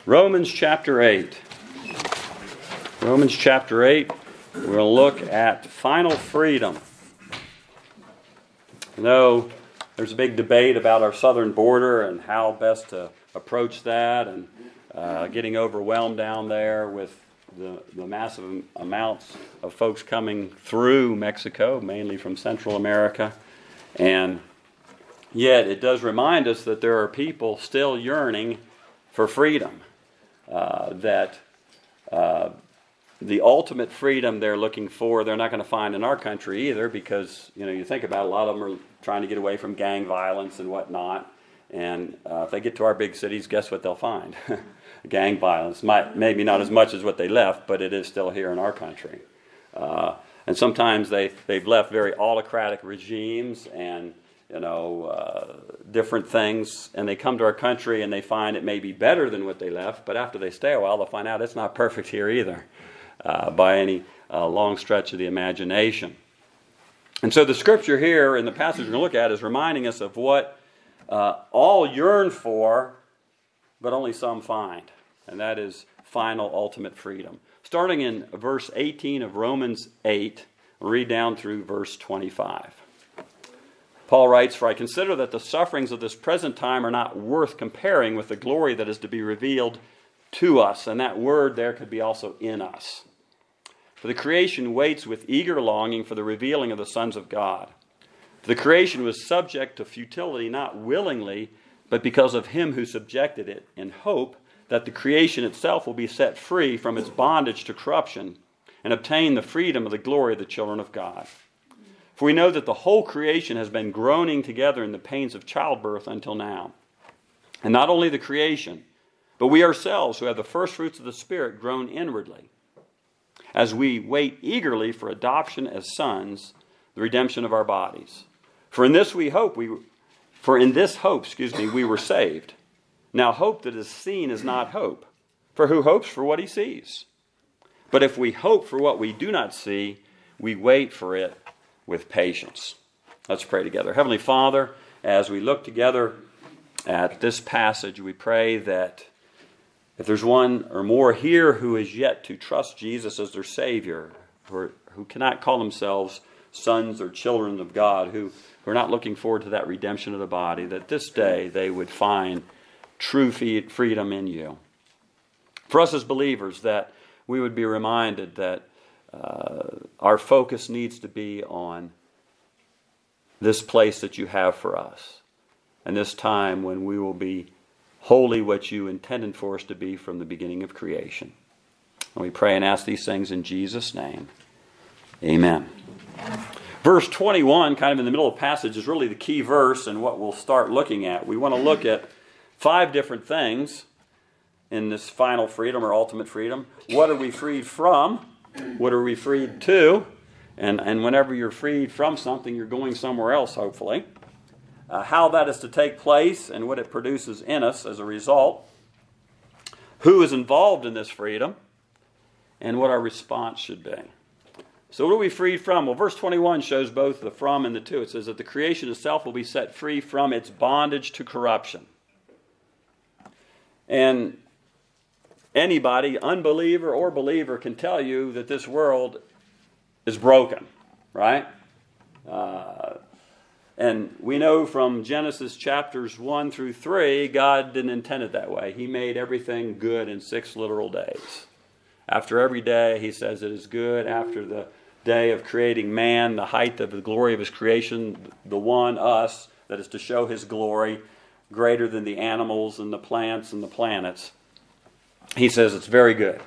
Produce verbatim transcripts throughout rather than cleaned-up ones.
Romans chapter eight. Romans chapter eight, we're going to look at final freedom. You know, there's a big debate about our southern border and how best to approach that, and uh, getting overwhelmed down there with the, the massive amounts of folks coming through Mexico, mainly from Central America. And yet it does remind us that there are people still yearning for freedom, uh, that uh, the ultimate freedom they're looking for, they're not going to find in our country either, because, you know, you think about it, a lot of them are trying to get away from gang violence and whatnot. And uh, if they get to our big cities, guess what they'll find? Gang violence. Might, maybe not as much as what they left, but it is still here in our country. Uh, and sometimes they, they've left very autocratic regimes and, you know, uh, different things, and they come to our country and they find it may be better than what they left, but after they stay a while, they'll find out it's not perfect here either, uh, by any uh, long stretch of the imagination. And so the scripture here in the passage we're going to look at is reminding us of what uh, all yearn for, but only some find, and that is final ultimate freedom. Starting in verse eighteen of Romans eight, we'll read down through verse twenty-five. Paul writes, "For I consider that the sufferings of this present time are not worth comparing with the glory that is to be revealed to us." And that word there could be also in us. "For the creation waits with eager longing for the revealing of the sons of God. For the creation was subject to futility, not willingly, but because of him who subjected it, in hope that the creation itself will be set free from its bondage to corruption and obtain the freedom of the glory of the children of God. For we know that the whole creation has been groaning together in the pains of childbirth until now. And not only the creation, but we ourselves who have the first fruits of the Spirit groan inwardly, as we wait eagerly for adoption as sons, the redemption of our bodies. For in this we hope we for in this hope, excuse me, we were saved. Now hope that is seen is not hope, for who hopes for what he sees? But if we hope for what we do not see, we wait for it with patience." Let's pray together. Heavenly Father, as we look together at this passage, we pray that if there's one or more here who is yet to trust Jesus as their Savior, or who cannot call themselves sons or children of God, who, who are not looking forward to that redemption of the body, that this day they would find true freedom in you. For us as believers, that we would be reminded that uh, our focus needs to be on this place that you have for us, and this time when we will be wholly what you intended for us to be from the beginning of creation. And we pray and ask these things in Jesus' name. Amen. Verse twenty-one, kind of in the middle of the passage, is really the key verse and what we'll start looking at. We want to look at five different things in this final freedom or ultimate freedom. What are we freed from? What are we freed to? And, and whenever you're freed from something, you're going somewhere else, hopefully. Uh, how that is to take place and what it produces in us as a result. Who is involved in this freedom? And what our response should be. So what are we freed from? Well, verse twenty-one shows both the from and the to. It says that the creation itself will be set free from its bondage to corruption. And anybody, unbeliever or believer, can tell you that this world is broken, right? Uh, and we know from Genesis chapters one through three, God didn't intend it that way. He made everything good in six literal days. After every day, he says it is good. After the day of creating man, the height of the glory of his creation, the one, us, that is to show his glory, greater than the animals and the plants and the planets. He says it's very good.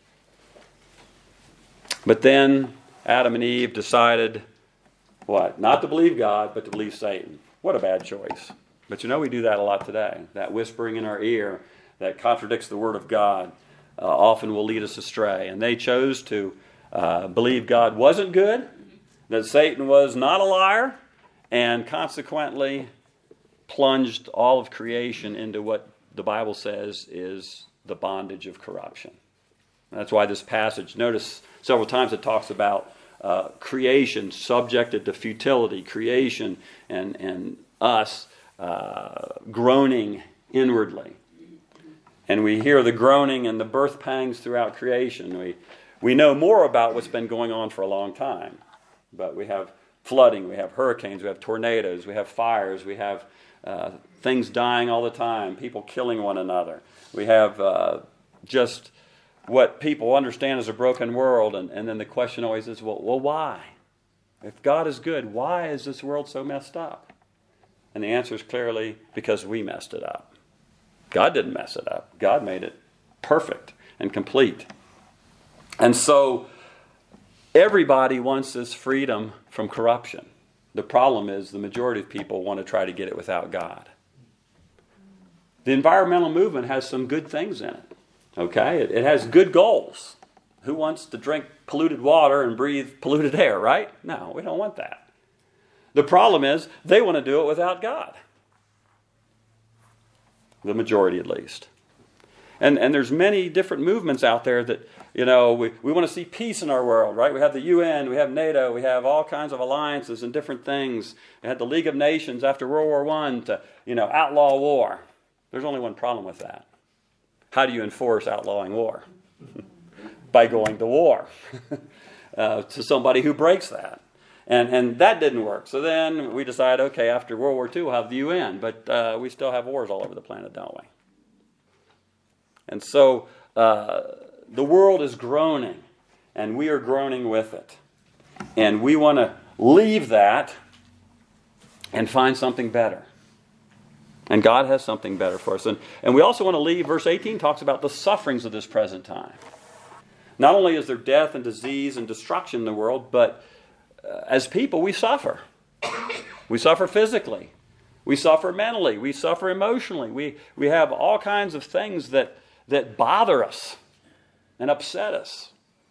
But then Adam and Eve decided, what? Not to believe God, but to believe Satan. What a bad choice. But you know, we do that a lot today. That whispering in our ear that contradicts the Word of God uh, often will lead us astray. And they chose to uh, believe God wasn't good, that Satan was not a liar, and consequently plunged all of creation into what the Bible says is the bondage of corruption. And that's why this passage, notice several times it talks about uh, creation subjected to futility, creation and, and us uh, groaning inwardly. And we hear the groaning and the birth pangs throughout creation. We, we know more about what's been going on for a long time. But we have flooding, we have hurricanes, we have tornadoes, we have fires, we have uh, things dying all the time, people killing one another. We have uh, just what people understand as a broken world. And, and then the question always is, well, well, why? If God is good, why is this world so messed up? And the answer is clearly because we messed it up. God didn't mess it up. God made it perfect and complete. And so everybody wants this freedom from corruption. The problem is the majority of people want to try to get it without God. The environmental movement has some good things in it. Okay? It, it has good goals. Who wants to drink polluted water and breathe polluted air, right? No, we don't want that. The problem is they want to do it without God. The majority, at least. And and there's many different movements out there that, you know, we, we want to see peace in our world, right? We have the U N, we have NATO, we have all kinds of alliances and different things. We had the League of Nations after World War One to, you know, outlaw war. There's only one problem with that. How do you enforce outlawing war? By going to war uh, to somebody who breaks that. And and that didn't work. So then we decided, okay, after World War Two, we'll have the U N. But uh, we still have wars all over the planet, don't we? And so uh, the world is groaning, and we are groaning with it. And we want to leave that and find something better. And God has something better for us. And, and we also want to leave, verse eighteen talks about the sufferings of this present time. Not only is there death and disease and destruction in the world, but uh, as people, we suffer. We suffer physically. We suffer mentally. We suffer emotionally. We, we have all kinds of things that, that bother us and upset us.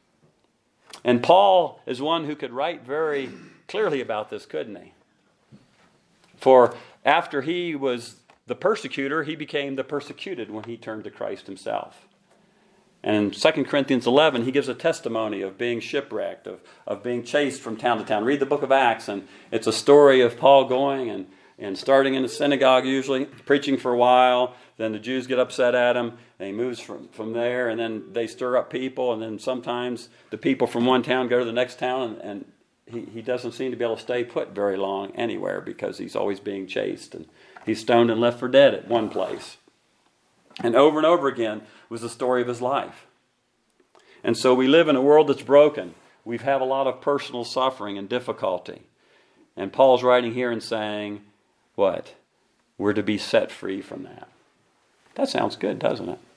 And Paul is one who could write very clearly about this, couldn't he? For after he was the persecutor, he became the persecuted when he turned to Christ himself. And in Second Corinthians eleven, he gives a testimony of being shipwrecked, of, of being chased from town to town. Read the book of Acts, and it's a story of Paul going and, and starting in the synagogue usually, preaching for a while. Then the Jews get upset at him, and he moves from, from there, and then they stir up people, and then sometimes the people from one town go to the next town, and, and he, he doesn't seem to be able to stay put very long anywhere because he's always being chased. And he's stoned and left for dead at one place. And over and over again was the story of his life. And so we live in a world that's broken. We've had a lot of personal suffering and difficulty. And Paul's writing here and saying, what? We're to be set free from that. That sounds good, doesn't it?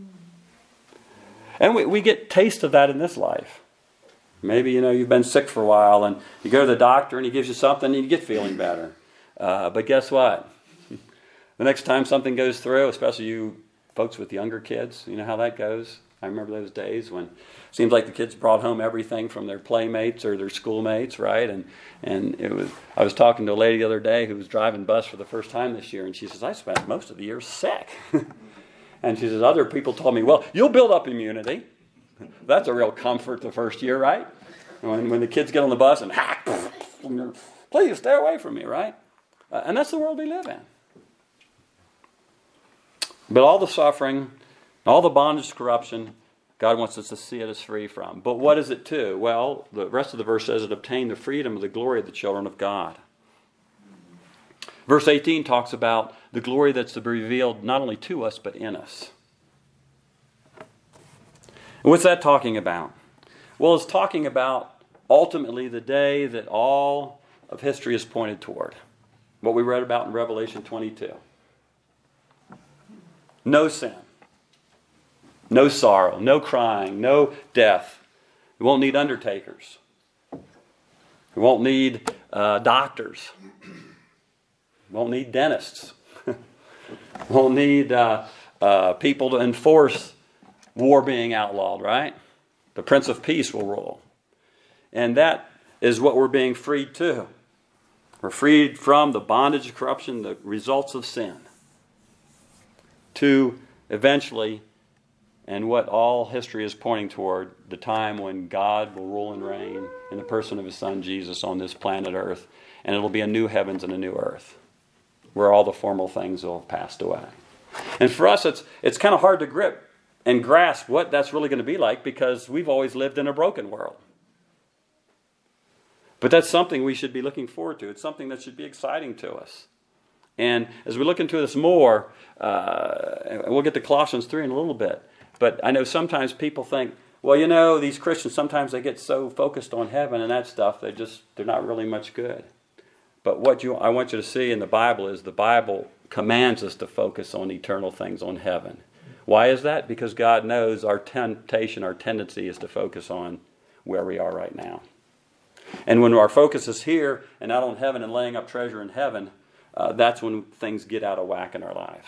And we, we get taste of that in this life. Maybe, you know, you've been sick for a while and you go to the doctor and he gives you something and you get feeling better. Uh, but guess what? The next time something goes through, especially you folks with younger kids, you know how that goes. I remember those days when it seems like the kids brought home everything from their playmates or their schoolmates, right? And and it was. I was talking to a lady the other day who was driving bus for the first time this year, and she says, I spent most of the year sick. And she says, other people told me, well, you'll build up immunity. That's a real comfort the first year, right? When, when the kids get on the bus and, please stay away from me, right? Uh, and that's the world we live in. But all the suffering, all the bondage to corruption, God wants us to see us free from. But what is it to? Well, the rest of the verse says it obtained the freedom of the glory of the children of God. Verse eighteen talks about the glory that's to be revealed not only to us, but in us. And what's that talking about? Well, it's talking about ultimately the day that all of history is pointed toward. What we read about in Revelation twenty-two. No sin. No sorrow. No crying. No death. We won't need undertakers. We won't need uh, doctors. We won't need dentists. We won't need uh, uh, people to enforce war being outlawed, right? The Prince of Peace will rule. And that is what we're being freed to. We're freed from the bondage of corruption, the results of sin, to eventually, and what all history is pointing toward, the time when God will rule and reign in the person of His Son Jesus on this planet Earth. And it'll be a new heavens and a new earth, where all the formal things will have passed away. And for us, it's it's kind of hard to grip and grasp what that's really going to be like because we've always lived in a broken world. But that's something we should be looking forward to. It's something that should be exciting to us. And as we look into this more, uh, we'll get to Colossians three in a little bit. But I know sometimes people think, well, you know, these Christians, sometimes they get so focused on heaven and that stuff, they just, they're not really much good. But what you, I want you to see in the Bible is the Bible commands us to focus on eternal things, on heaven. Why is that? Because God knows our temptation, our tendency is to focus on where we are right now. And when our focus is here and not on heaven and laying up treasure in heaven, uh, that's when things get out of whack in our lives.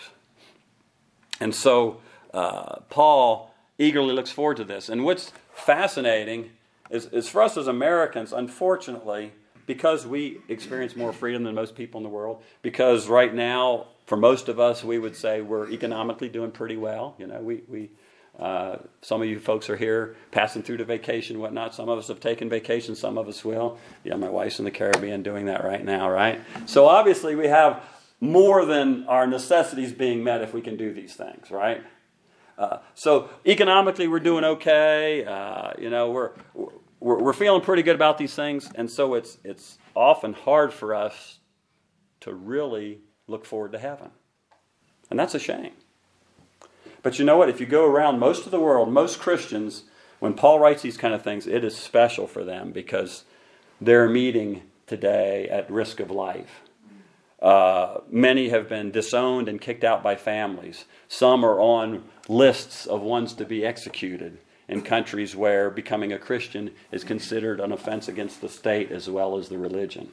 And so uh, Paul eagerly looks forward to this. And what's fascinating is, is for us as Americans, unfortunately, because we experience more freedom than most people in the world, because right now, for most of us, we would say we're economically doing pretty well. You know, we, we uh, some of you folks are here passing through to vacation and whatnot. Some of us have taken vacation. Some of us will. Yeah, my wife's in the Caribbean doing that right now, right? So obviously we have more than our necessities being met if we can do these things, right? Uh, so economically we're doing okay. Uh, you know, we're, we're we're feeling pretty good about these things, and so it's it's often hard for us to really look forward to heaven. And that's a shame. But you know what? If you go around most of the world, most Christians, when Paul writes these kind of things, it is special for them because they're meeting today at risk of life. Uh, many have been disowned and kicked out by families. Some are on lists of ones to be executed in countries where becoming a Christian is considered an offense against the state as well as the religion.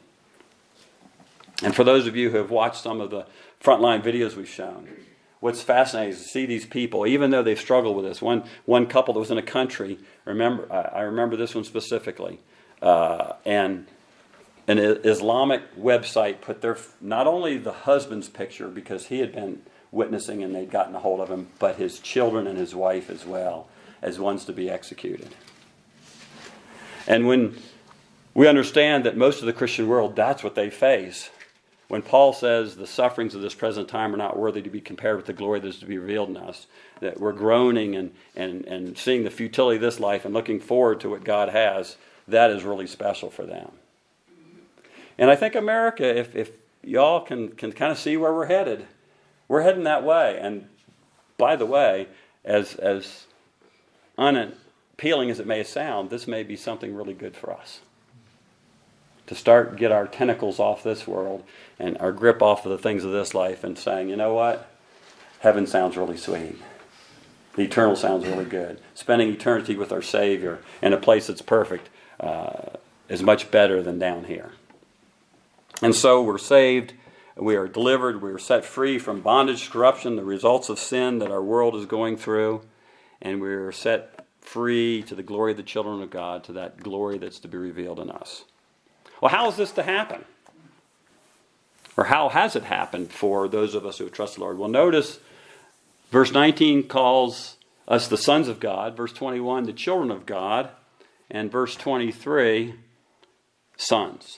And for those of you who have watched some of the frontline videos we've shown, what's fascinating is to see these people, even though they've struggled with this. One one couple that was in a country, remember I, I remember this one specifically, uh, and an Islamic website put their not only the husband's picture because he had been witnessing and they'd gotten a hold of him, but his children and his wife as well as ones to be executed. And when we understand that most of the Christian world, that's what they face. When Paul says the sufferings of this present time are not worthy to be compared with the glory that is to be revealed in us, that we're groaning and, and, and seeing the futility of this life and looking forward to what God has, that is really special for them. And I think America, if, if y'all can, can kind of see where we're headed, we're heading that way. And by the way, as, as unappealing as it may sound, this may be something really good for us. To start get our tentacles off this world and our grip off of the things of this life and saying, you know what? Heaven sounds really sweet. The eternal sounds really good. Spending eternity with our Savior in a place that's perfect uh, is much better than down here. And so we're saved, we are delivered, we are set free from bondage, corruption, the results of sin that our world is going through, and we are set free to the glory of the children of God, to that glory that's to be revealed in us. Well, how is this to happen? Or how has it happened for those of us who have trusted the Lord? Well, notice verse nineteen calls us the sons of God, verse twenty-one, the children of God, and verse twenty-three, sons.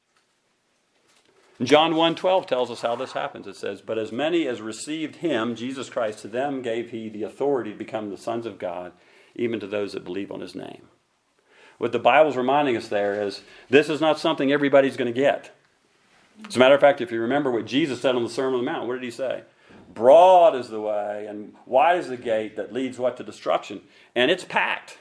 John one twelve tells us how this happens. It says, but as many as received him, Jesus Christ, to them gave he the authority to become the sons of God, even to those that believe on his name. What the Bible's reminding us there is, this is not something everybody's going to get. As a matter of fact, if you remember what Jesus said on the Sermon on the Mount, what did he say? Broad is the way and wide is the gate that leads what to destruction. And it's packed.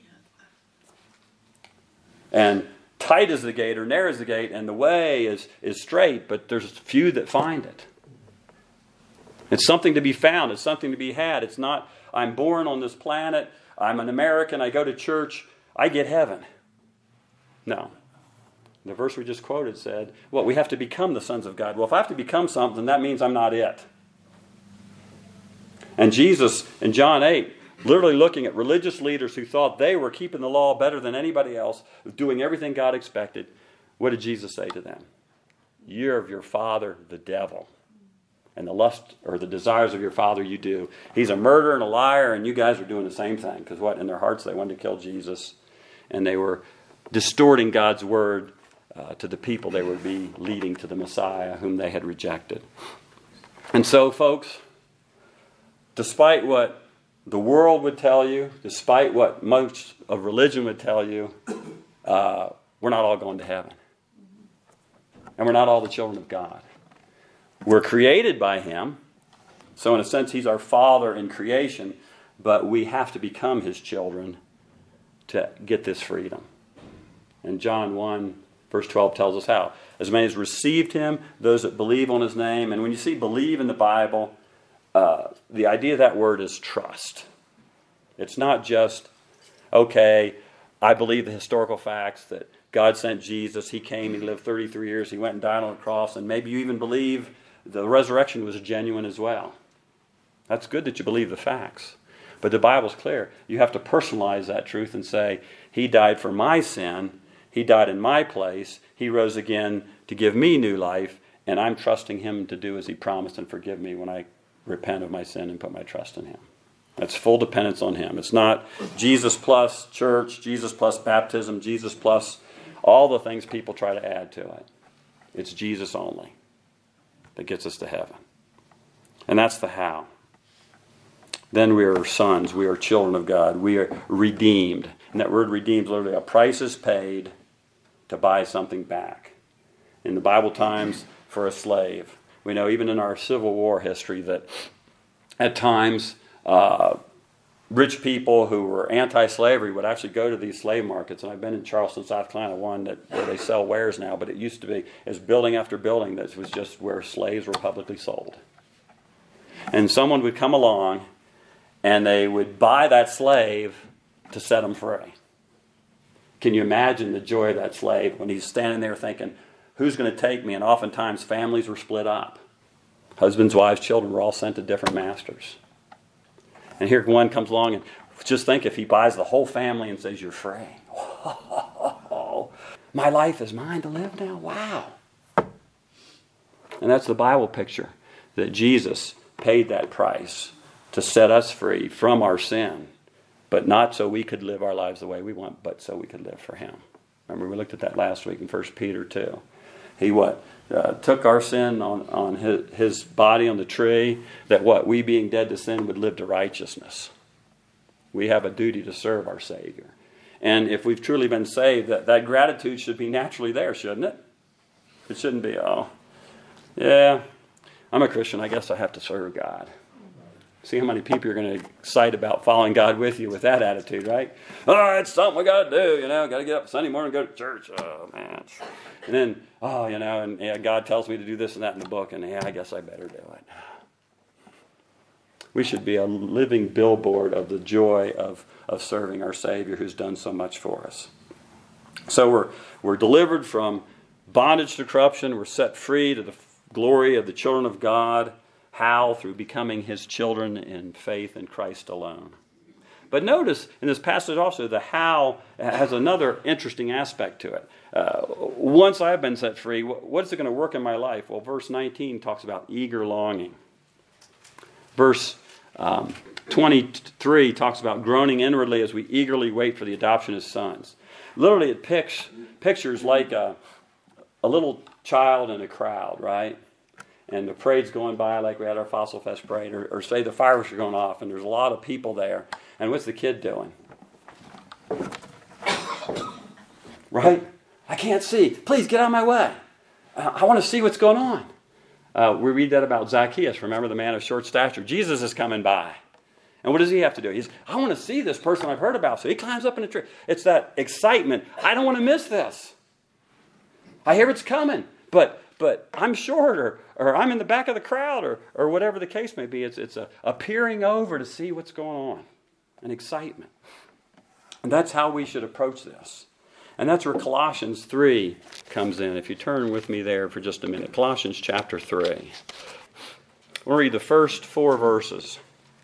And tight is the gate or narrow is the gate and the way is, is straight, but there's few that find it. It's something to be found. It's something to be had. It's not, I'm born on this planet, I'm an American, I go to church, I get heaven. No. The verse we just quoted said, well, we have to become the sons of God. Well, if I have to become something, that means I'm not it. And Jesus, in John eight, literally looking at religious leaders who thought they were keeping the law better than anybody else, doing everything God expected, what did Jesus say to them? You're of your father, the devil. And the lust or the desires of your father you do. He's a murderer and a liar, and you guys are doing the same thing. Because what? In their hearts they wanted to kill Jesus. And they were distorting God's word uh, to the people they would be leading to the Messiah whom they had rejected. And so, folks, despite what the world would tell you, despite what most of religion would tell you, uh, we're not all going to heaven. And we're not all the children of God. We're created by Him. So in a sense, He's our Father in creation. But we have to become His children to get this freedom. And John one, verse twelve tells us how. As many as received Him, those that believe on His name. And when you see believe in the Bible, uh, the idea of that word is trust. It's not just, okay, I believe the historical facts that God sent Jesus. He came, He lived thirty-three years, He went and died on the cross. And maybe you even believe the resurrection was genuine as well. That's good that you believe the facts. But the Bible's clear. You have to personalize that truth and say, He died for my sin. He died in my place. He rose again to give me new life. And I'm trusting Him to do as He promised and forgive me when I repent of my sin and put my trust in Him. That's full dependence on Him. It's not Jesus plus church, Jesus plus baptism, Jesus plus all the things people try to add to it. It's Jesus only that gets us to heaven. And that's the how. Then we are sons. We are children of God. We are redeemed. And that word redeemed is literally a price is paid to buy something back. In the Bible times, for a slave. We know even in our Civil War history that at times uh, rich people who were anti-slavery would actually go to these slave markets. And I've been in Charleston, South Carolina, one that where they sell wares now, but it used to be as building after building that was just where slaves were publicly sold. And someone would come along and they would buy that slave to set him free. Can you imagine the joy of that slave when he's standing there thinking, who's going to take me? And oftentimes families were split up. Husbands, wives, children were all sent to different masters. And here one comes along and just think if he buys the whole family and says, you're free. Oh, my life is mine to live now. Wow. And that's the Bible picture, that Jesus paid that price to set us free from our sin, but not so we could live our lives the way we want, but so we could live for Him. Remember, we looked at that last week in First Peter two. He what? Uh, took our sin on, on his, his body on the tree, that what? We being dead to sin would live to righteousness. We have a duty to serve our Savior. And if we've truly been saved, that, that gratitude should be naturally there, shouldn't it? It shouldn't be, oh, yeah, I'm a Christian, I guess I have to serve God. See how many people you're going to excite about following God with you with that attitude, right? Oh, it's something we got to do, you know. Got to get up Sunday morning and go to church. Oh, man. And then, oh, you know, and yeah, God tells me to do this and that in the book, and yeah, I guess I better do it. We should be a living billboard of the joy of, of serving our Savior who's done so much for us. So we're we're delivered from bondage to corruption. We're set free to the glory of the children of God. How? Through becoming His children in faith in Christ alone. But notice in this passage also the how has another interesting aspect to it. Uh, once I've been set free, what is it going to work in my life? Well, verse nineteen talks about eager longing. Verse um, twenty-three talks about groaning inwardly as we eagerly wait for the adoption as sons. Literally it picks, pictures like a, a little child in a crowd, right? And the parade's going by like we had our Fossil Fest parade, or, or say the fireworks are going off and there's a lot of people there. And what's the kid doing? Right? I can't see. Please get out of my way. I, I want to see what's going on. Uh, we read that about Zacchaeus. Remember the man of short stature? Jesus is coming by. And what does he have to do? He's, I want to see this person I've heard about. So he climbs up in a tree. It's that excitement. I don't want to miss this. I hear it's coming. But but I'm short, or, or I'm in the back of the crowd, or, or whatever the case may be. It's, it's a, a peering over to see what's going on. An excitement. And that's how we should approach this. And that's where Colossians three comes in. If you turn with me there for just a minute. Colossians chapter three. We'll read the first four verses.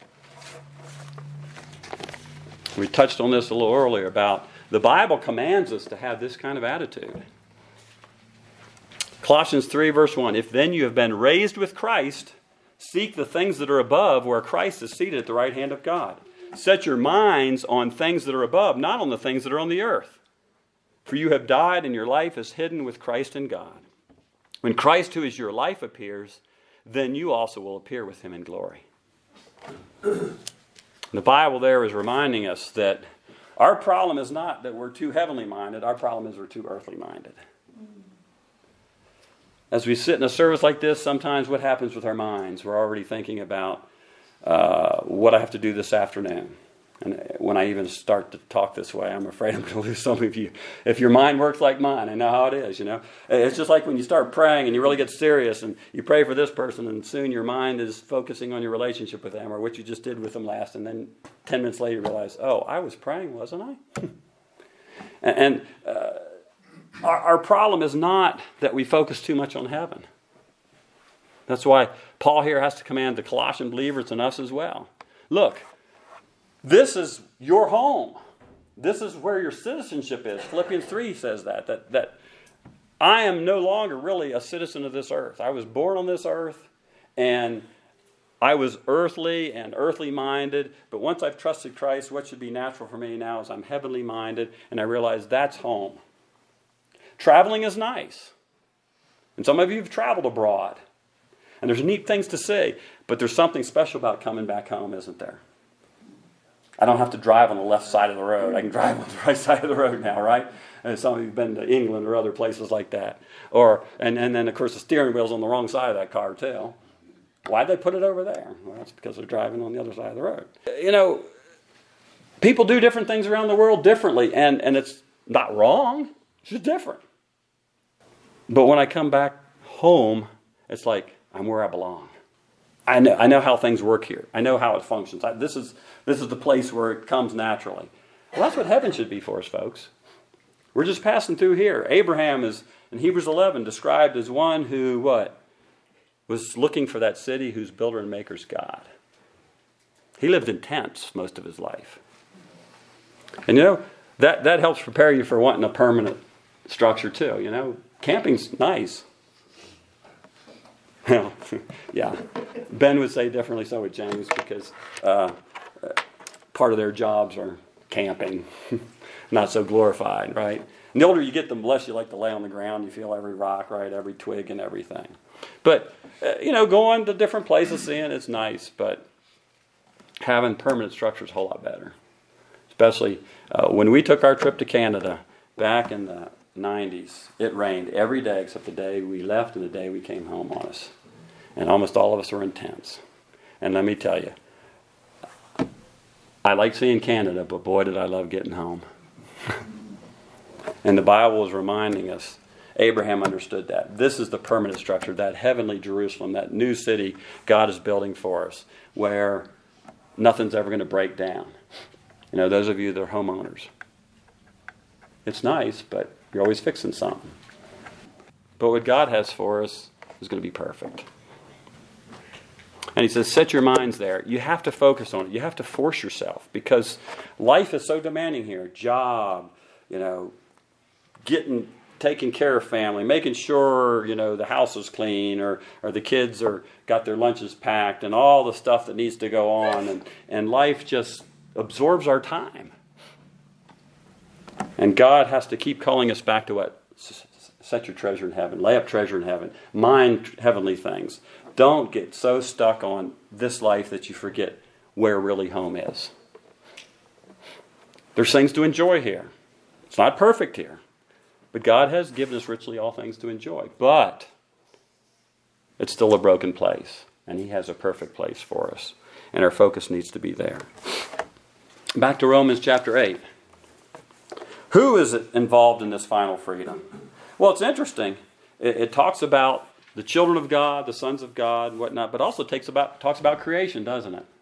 We touched on this a little earlier about the Bible commands us to have this kind of attitude. Colossians three verse one. If then you have been raised with Christ, seek the things that are above where Christ is seated at the right hand of God. Set your minds on things that are above, not on the things that are on the earth. For you have died and your life is hidden with Christ in God. When Christ, who is your life, appears, then you also will appear with Him in glory. The Bible there is reminding us that our problem is not that we're too heavenly minded. Our problem is we're too earthly minded. As we sit in a service like this, sometimes what happens with our minds? We're already thinking about uh, what I have to do this afternoon. And when I even start to talk this way, I'm afraid I'm going to lose some of you. If your mind works like mine, I know how it is, you know. It's just like when you start praying and you really get serious and you pray for this person and soon your mind is focusing on your relationship with them or what you just did with them last. And then ten minutes later you realize, oh, I was praying, wasn't I? and and uh, our, our problem is not that we focus too much on heaven. That's why Paul here has to command the Colossian believers and us as well. Look. This is your home. This is where your citizenship is. Philippians three says that, that, that I am no longer really a citizen of this earth. I was born on this earth, and I was earthly and earthly minded, but once I've trusted Christ, what should be natural for me now is I'm heavenly minded, and I realize that's home. Traveling is nice. And some of you have traveled abroad, and there's neat things to see, but there's something special about coming back home, isn't there? I don't have to drive on the left side of the road. I can drive on the right side of the road now, right? And some of you have been to England or other places like that. Or and, and then, of course, the steering wheel's on the wrong side of that car, too. Why'd they put it over there? Well, that's because they're driving on the other side of the road. You know, people do different things around the world differently, and, and it's not wrong. It's just different. But when I come back home, it's like I'm where I belong. I know I know how things work here. I know how it functions. I, this is this is the place where it comes naturally. Well, that's what heaven should be for us, folks. We're just passing through here. Abraham is, in Hebrews eleven, described as one who, what? Was looking for that city whose builder and maker's God. He lived in tents most of his life. And you know, that, that helps prepare you for wanting a permanent structure too. You know, camping's nice. Well, yeah. Ben would say differently, so would James, because uh, part of their jobs are camping. Not so glorified, right? And the older you get, the less you like to lay on the ground. You feel every rock, right? Every twig and everything. But, uh, you know, going to different places, seeing it's nice, but having permanent structure is a whole lot better. Especially uh, when we took our trip to Canada back in the nineties, it rained every day except the day we left and the day we came home on us. And almost all of us were in tents. And let me tell you, I like seeing Canada, but boy did I love getting home. And the Bible is reminding us, Abraham understood that. This is the permanent structure, that heavenly Jerusalem, that new city God is building for us, where nothing's ever going to break down. You know, those of you that are homeowners. It's nice, but you're always fixing something. But what God has for us is going to be perfect. And he says, set your minds there. You have to focus on it. You have to force yourself because life is so demanding here. Job, you know, getting, taking care of family, making sure, you know, the house is clean or, or the kids are got their lunches packed and all the stuff that needs to go on. And, and life just absorbs our time. And God has to keep calling us back to what? Set your treasure in heaven. Lay up treasure in heaven. Mind heavenly things. Don't get so stuck on this life that you forget where really home is. There's things to enjoy here. It's not perfect here. But God has given us richly all things to enjoy. But it's still a broken place. And He has a perfect place for us. And our focus needs to be there. Back to Romans chapter eight. Who is involved in this final freedom? Well, it's interesting. It, it talks about the children of God, the sons of God, whatnot, but also takes about, talks about creation, doesn't it?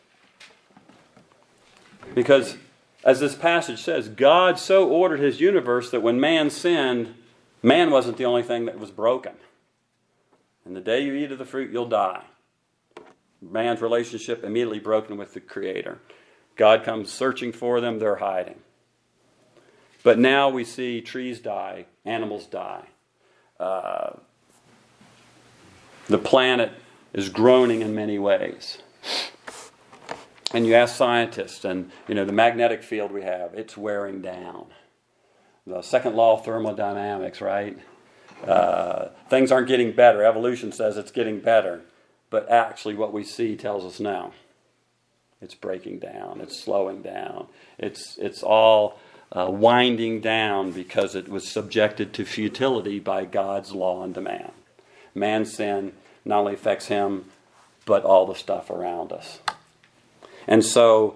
Because, as this passage says, God so ordered His universe that when man sinned, man wasn't the only thing that was broken. And the day you eat of the fruit, you'll die. Man's relationship immediately broken with the Creator. God comes searching for them, they're hiding. But now we see trees die, animals die. Uh, the planet is groaning in many ways. And you ask scientists, and you know the magnetic field we have, it's wearing down. The second law of thermodynamics, right? Uh, things aren't getting better. Evolution says it's getting better. But actually what we see tells us no. It's breaking down. It's slowing down. It's it's all uh, winding down because it was subjected to futility by God's law and demand. Man's sin not only affects him, but all the stuff around us. And so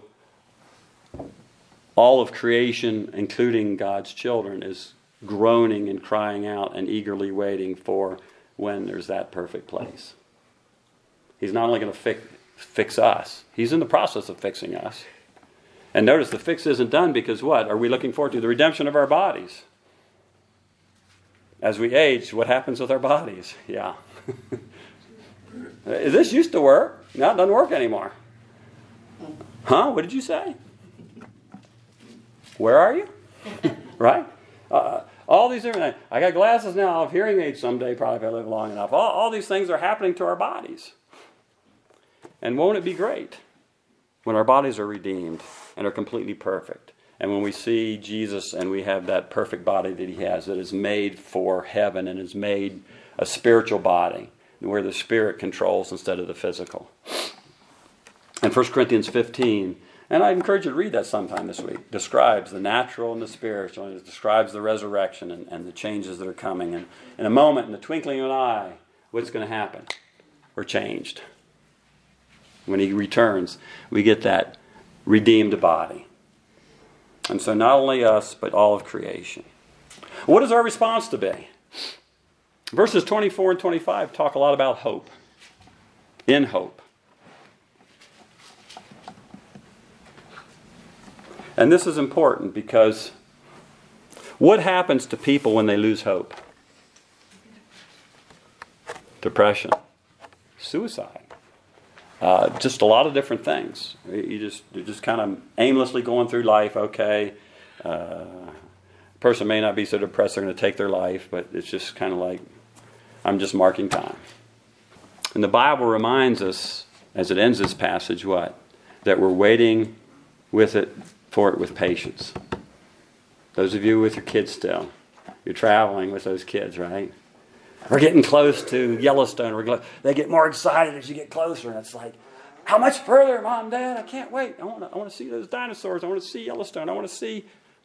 all of creation, including God's children, is groaning and crying out and eagerly waiting for when there's that perfect place. He's not only going to fix, fix us, he's in the process of fixing us. And notice the fix isn't done because what? Are we looking forward to? The redemption of our bodies. As we age, what happens with our bodies? Yeah. This used to work. Now it doesn't work anymore. Huh? What did you say? Where are you? Right? Uh, all these different things. I got glasses now. I'll have hearing aids someday, probably if I live long enough. All, all these things are happening to our bodies. And won't it be great when our bodies are redeemed and are completely perfect? And when we see Jesus and we have that perfect body that he has, that is made for heaven and is made a spiritual body, where the spirit controls instead of the physical. And First Corinthians fifteen, and I encourage you to read that sometime this week, describes the natural and the spiritual, and it describes the resurrection and, and the changes that are coming. And in a moment, in the twinkling of an eye, what's going to happen? We're changed. When he returns, we get that redeemed body. And so not only us, but all of creation. What is our response to be? Verses twenty-four and twenty-five talk a lot about hope. In hope. And this is important because what happens to people when they lose hope? Depression. Suicide. Uh, just a lot of different things. You just, you're just kind of aimlessly going through life, okay. Uh, a person may not be so depressed they're going to take their life, but it's just kind of like, I'm just marking time. And the Bible reminds us, as it ends this passage, what? That we're waiting with it, for it with patience. Those of you with your kids still, you're traveling with those kids, right? We're getting close to Yellowstone. We're gl- they get more excited as you get closer, and it's like, how much further, Mom, Dad? I can't wait. I want to I want to see those dinosaurs. I want to see Yellowstone. I want to see...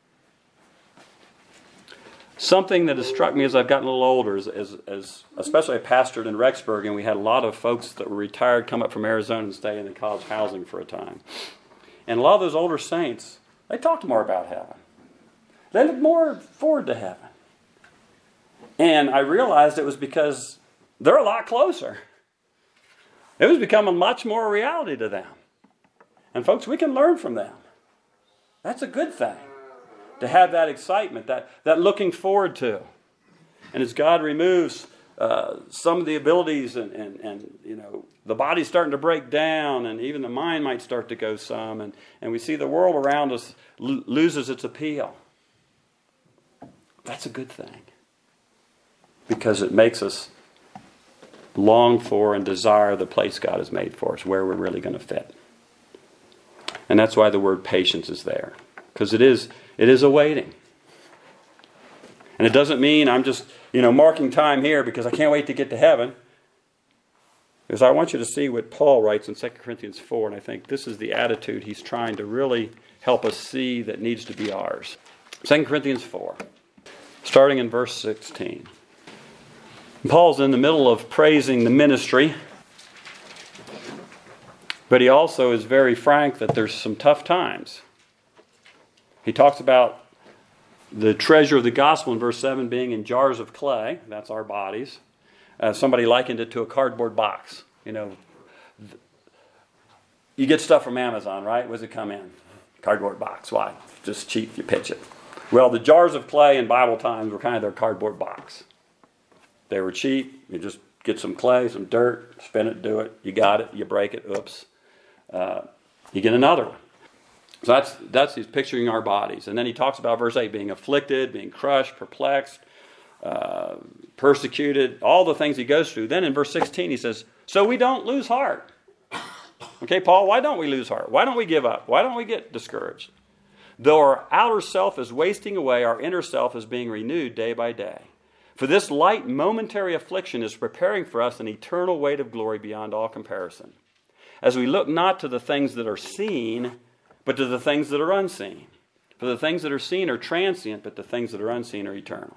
Something that has struck me as I've gotten a little older, is, as, as especially I pastored in Rexburg, and we had a lot of folks that were retired come up from Arizona and stay in the college housing for a time. And a lot of those older saints, they talked more about heaven. They looked more forward to heaven. And I realized it was because they're a lot closer. It was becoming much more a reality to them. And folks, we can learn from them. That's a good thing. To have that excitement, that, that looking forward to. And as God removes uh, some of the abilities and, and, and, you know, the body's starting to break down and even the mind might start to go some. And, and we see the world around us lo- loses its appeal. That's a good thing. Because it makes us long for and desire the place God has made for us, where we're really going to fit. And that's why the word patience is there. Because it is... It is a waiting. And it doesn't mean I'm just, you know, marking time here because I can't wait to get to heaven. Because I want you to see what Paul writes in Second Corinthians four, and I think this is the attitude he's trying to really help us see that needs to be ours. Second Corinthians four, starting in verse sixteen. Paul's in the middle of praising the ministry, but he also is very frank that there's some tough times. He talks about the treasure of the gospel in verse seven being in jars of clay. That's our bodies. Uh, somebody likened it to a cardboard box. You know, th- you get stuff from Amazon, right? What does it come in? Cardboard box. Why? Just cheap, you pitch it. Well, the jars of clay in Bible times were kind of their cardboard box. They were cheap. You just get some clay, some dirt, spin it, do it. You got it. You break it. Oops. Uh, you get another one. So that's, that's he's picturing our bodies. And then he talks about verse eight, being afflicted, being crushed, perplexed, uh, persecuted, all the things he goes through. Then in verse sixteen he says, so we don't lose heart. Okay, Paul, why don't we lose heart? Why don't we give up? Why don't we get discouraged? Though our outer self is wasting away, our inner self is being renewed day by day. For this light momentary affliction is preparing for us an eternal weight of glory beyond all comparison. as we look not to the things that are seen, but to the things that are unseen. For the things that are seen are transient, but the things that are unseen are eternal.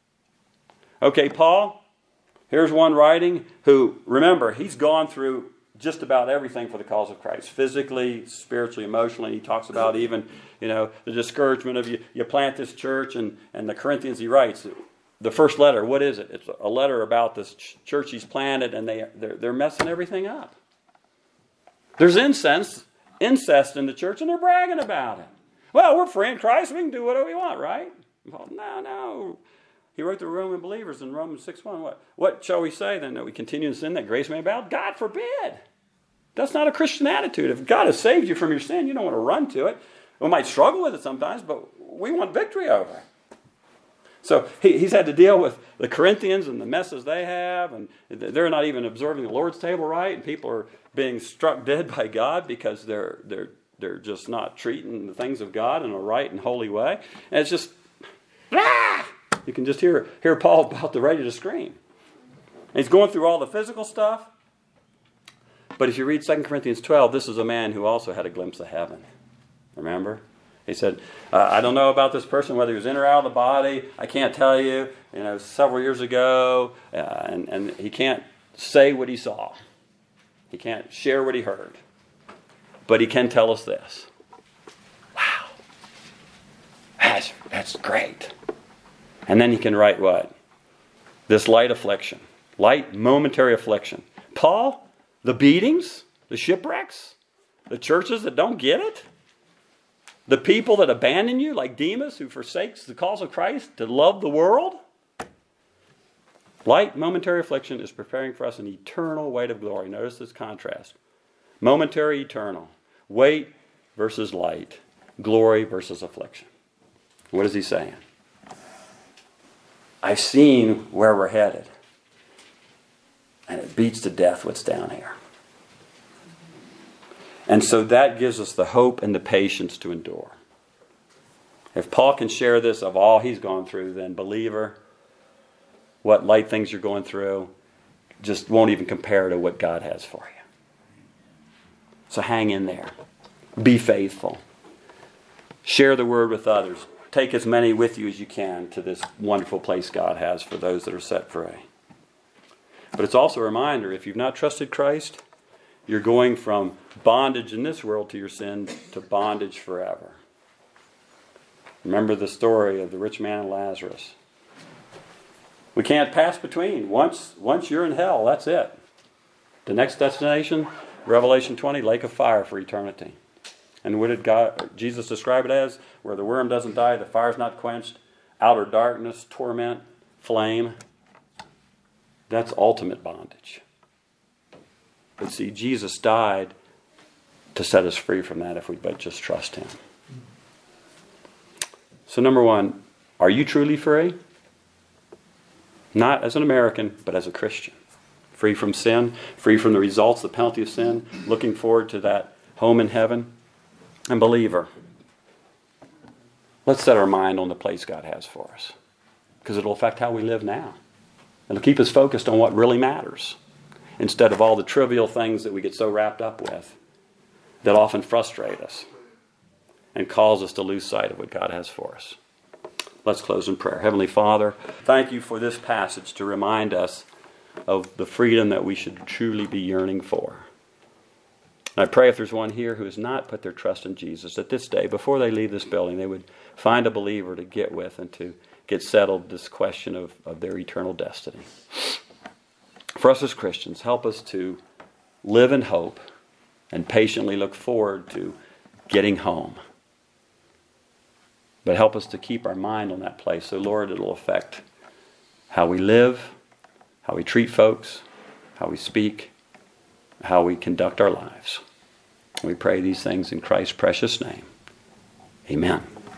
Okay, Paul, here's one writing who, remember, he's gone through just about everything for the cause of Christ. Physically, spiritually, emotionally. He talks about even, you know, the discouragement of you, you plant this church, and, and the Corinthians he writes, the first letter, what is it? It's a letter about this ch- church he's planted, and they, they're, they're messing everything up. There's incense, incest in the church, and they're bragging about it. Well, we're free in Christ. We can do whatever we want, right? Well, no, no. He wrote to the Roman believers in Romans six one. What, what shall we say then? That we continue to sin, that grace may abound? God forbid. That's not a Christian attitude. If God has saved you from your sin, you don't want to run to it. We might struggle with it sometimes, but we want victory over it. So he, he's had to deal with the Corinthians and the messes they have, and they're not even observing the Lord's table right, and people are being struck dead by God because they're they're they're just not treating the things of God in a right and holy way. And it's just, ah! You can just hear hear Paul about to ready to scream. And he's going through all the physical stuff. But if you read Second Corinthians twelve, this is a man who also had a glimpse of heaven. Remember? He said, uh, I don't know about this person, whether he was in or out of the body. I can't tell you. You know, several years ago. Uh, and, and he can't say what he saw. He can't share what he heard. But he can tell us this. Wow. That's, that's great. And then he can write what? This light affliction. Light momentary affliction. Paul, the beatings, the shipwrecks, the churches that don't get it, the people that abandon you, like Demas, who forsakes the cause of Christ to love the world. Light momentary affliction is preparing for us an eternal weight of glory. Notice this contrast. Momentary, eternal. Weight versus light. Glory versus affliction. What is he saying? I've seen where we're headed. And it beats to death what's down here. And so that gives us the hope and the patience to endure. If Paul can share this of all he's gone through, then believer, what light things you're going through just won't even compare to what God has for you. So hang in there. Be faithful. Share the word with others. Take as many with you as you can to this wonderful place God has for those that are set free. But it's also a reminder, if you've not trusted Christ, you're going from bondage in this world to your sin to bondage forever. Remember the story of the rich man and Lazarus. We can't pass between. Once, once you're in hell, that's it. The next destination, Revelation twenty, lake of fire for eternity. And what did God, Jesus describe it as? Where the worm doesn't die, the fire's not quenched, outer darkness, torment, flame. That's ultimate bondage. But see, Jesus died to set us free from that if we but just trust Him. So number one, are you truly free? Not as an American, but as a Christian. Free from sin, free from the results, the penalty of sin, looking forward to that home in heaven. And believer, let's set our mind on the place God has for us. Because it'll affect how we live now. It'll keep us focused on what really matters, instead of all the trivial things that we get so wrapped up with that often frustrate us and cause us to lose sight of what God has for us. Let's close in prayer. Heavenly Father, thank you for this passage to remind us of the freedom that we should truly be yearning for. And I pray if there's one here who has not put their trust in Jesus, that this day, before they leave this building, they would find a believer to get with and to get settled this question of, of their eternal destiny. For us as Christians, help us to live in hope and patiently look forward to getting home. But help us to keep our mind on that place. So, Lord, it'll affect how we live, how we treat folks, how we speak, how we conduct our lives. We pray these things in Christ's precious name. Amen.